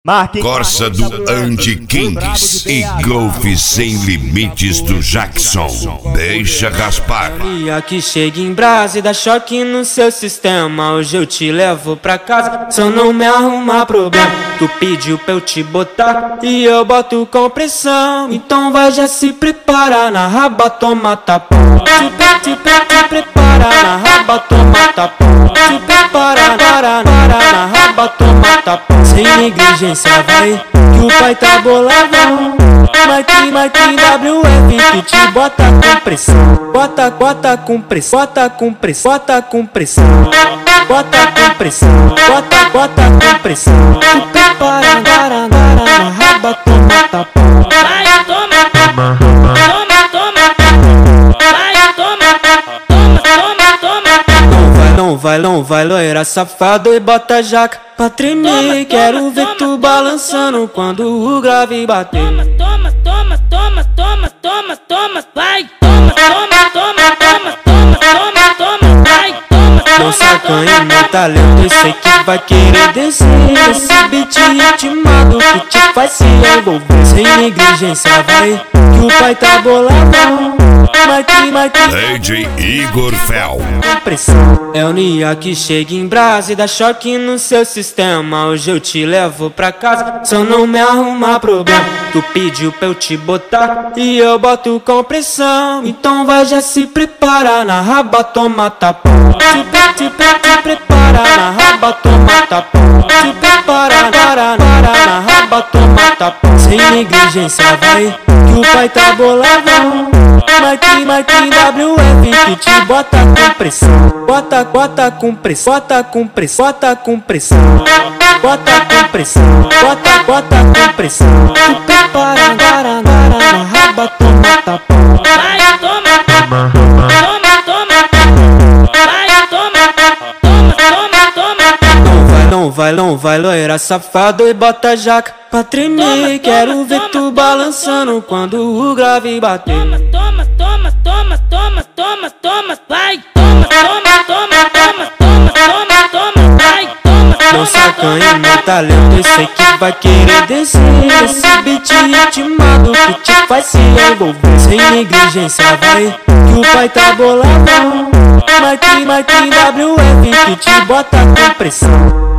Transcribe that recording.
Corsa do Andy Kings e Golf Sem Limites do Jackson. Deixa raspar. Aqui chega em brasa e dá choque no seu sistema. Hoje eu te levo pra casa, só não me arrumar problema. Tu pediu pra eu te botar e eu boto com pressão. Então vai já se prepara, na raba toma tapão. Te prepara, na raba toma tapão. Te prepara, na raba toma tapão. Sem negligência vai, que o pai tá boladão. Mike WF que te bota com pressão. Bota com pressão, bota com pressão, bota com pressão. Bota com pressão, bota com pressão. Tu prepara, na raba toma tapão. Vai, toma, toma, toma, toma. Vai, toma, toma, toma. Não vai, loira safado e bota jaca pra tremer. Quero ver tu balançando quando o grave bater. Toma, toma, toma, toma, toma, toma. Vai, toma, toma, toma, toma, toma, toma, toma. Vai, toma, Não sacanha meu talento, eu sei que vai querer descer. Esse beat ritmado que te faz se envolver. Sem negligência vai, que o pai tá boladão. Mike DJ Igor Fel. pressão. É o Nia que chega em brasa e dá choque no seu sistema. Hoje eu te levo pra casa, só não me arrumar problema. Tu pediu pra eu te botar e eu boto com pressão. Então vai já se prepara, na raba toma tapão. Te prepara, na raba toma tapão. Te prepara, na raba toma tapão. Sem negligência vai, que o pai tá boladão. Mike WF que te bota com pressão. Bota com pressão, bota com pressão, bota com pressão. Bota com pressão, bota com pressão. Tu prepara, na raba toma tapão. vai, toma, toma, toma. Vai, toma, toma, toma. Não vai, loira safado e bota jaca pra tremer. Quero ver tu balançando quando o grave bater. Toma, toma, toma, toma, toma, toma. Vai, toma, toma, toma, toma, toma, toma, toma. Vai, toma, Não sacanha meu talento, eu sei que vai querer descer. Esse beat ritmado que te faz se envolver. Sem negligência vai, que o pai tá boladão. Mike WF que te bota com pressão.